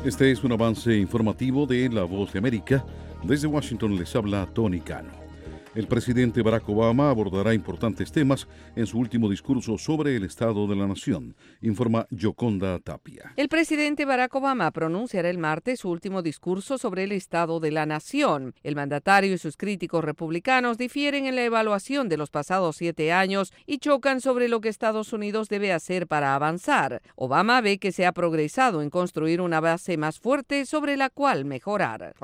Este es un avance informativo de La Voz de América. Desde Washington les habla Tony Cano. El presidente Barack Obama abordará importantes temas en su último discurso sobre el Estado de la Nación, informa Yoconda Tapia. El presidente Barack Obama pronunciará el martes su último discurso sobre el Estado de la Nación. El mandatario y sus críticos republicanos difieren en la evaluación de los pasados 7 años y chocan sobre lo que Estados Unidos debe hacer para avanzar. Obama ve que se ha progresado en construir una base más fuerte sobre la cual mejorar.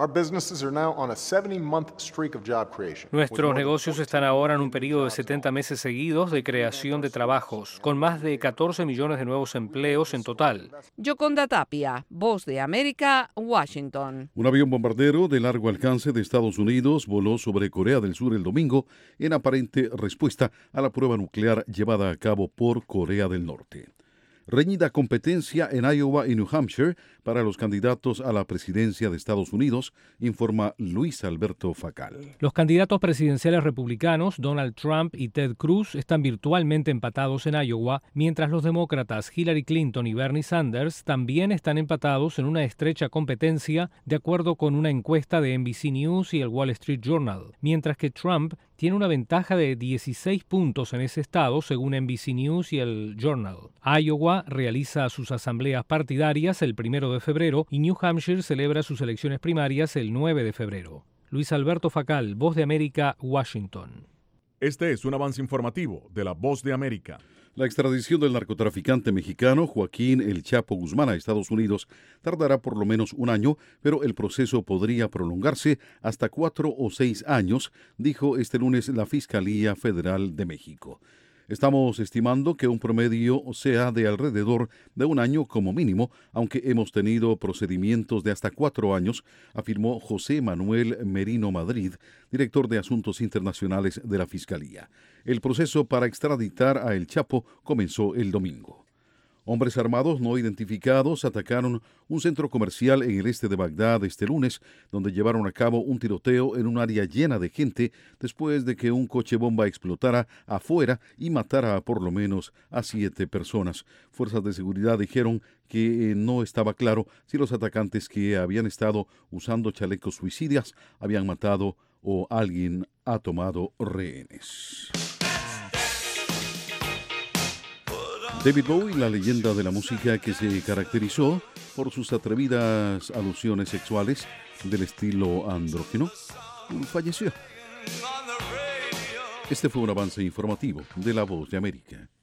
Nuestros negocios están ahora en un periodo de 70 meses seguidos de creación de trabajos, con más de 14 millones de nuevos empleos en total. Yoconda Tapia, Voz de América, Washington. Un avión bombardero de largo alcance de Estados Unidos voló sobre Corea del Sur el domingo en aparente respuesta a la prueba nuclear llevada a cabo por Corea del Norte. Reñida competencia en Iowa y New Hampshire para los candidatos a la presidencia de Estados Unidos, informa Luis Alberto Facal. Los candidatos presidenciales republicanos, Donald Trump y Ted Cruz, están virtualmente empatados en Iowa, mientras los demócratas Hillary Clinton y Bernie Sanders también están empatados en una estrecha competencia, de acuerdo con una encuesta de NBC News y el Wall Street Journal, mientras que Trump tiene una ventaja de 16 puntos en ese estado, según NBC News y el Journal. Iowa realiza sus asambleas partidarias el 1 de febrero y New Hampshire celebra sus elecciones primarias el 9 de febrero. Luis Alberto Facal, Voz de América, Washington. Este es un avance informativo de La Voz de América. La extradición del narcotraficante mexicano Joaquín El Chapo Guzmán a Estados Unidos tardará por lo menos un año, pero el proceso podría prolongarse hasta 4 o 6 años, dijo este lunes la Fiscalía Federal de México. Estamos estimando que un promedio sea de alrededor de un año como mínimo, aunque hemos tenido procedimientos de hasta 4 años, afirmó José Manuel Merino Madrid, director de Asuntos Internacionales de la Fiscalía. El proceso para extraditar a El Chapo comenzó el domingo. Hombres armados no identificados atacaron un centro comercial en el este de Bagdad este lunes, donde llevaron a cabo un tiroteo en un área llena de gente después de que un coche bomba explotara afuera y matara a por lo menos a 7 personas. Fuerzas de seguridad dijeron que no estaba claro si los atacantes que habían estado usando chalecos suicidas habían matado o alguien ha tomado rehenes. David Bowie, la leyenda de la música que se caracterizó por sus atrevidas alusiones sexuales del estilo andrógeno, falleció. Este fue un avance informativo de La Voz de América.